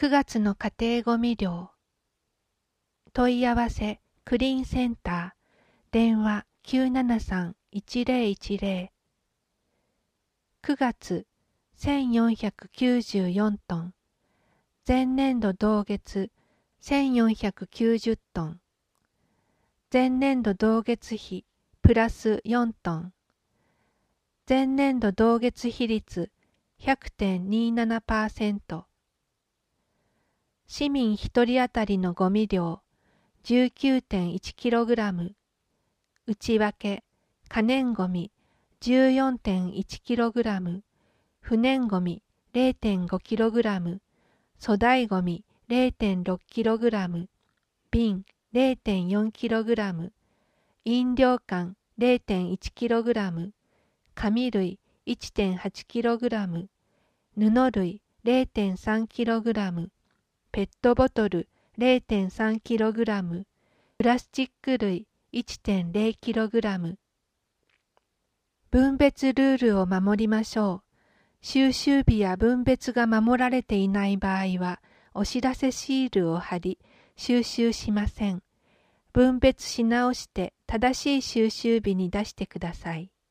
9月の家庭ごみ量。問い合わせクリーンセンター電話 973-1010 9月1494トン前年度同月1490トン前年度同月比プラス4トン前年度同月比率 100.27%市民1人当たりのゴミ量 19.1kg 内訳可燃ゴミ 14.1kg 不燃ゴミ 0.5kg 粗大ゴミ 0.6kg 瓶 0.4kg 飲料缶 0.1kg 紙類 1.8kg 布類 0.3kg ペットボトル 0.3kg プラスチック類 1.0kg 分別ルールを守りましょう。収集日や分別が守られていない場合はお知らせシールを貼り収集しません。分別し直して正しい収集日に出してください。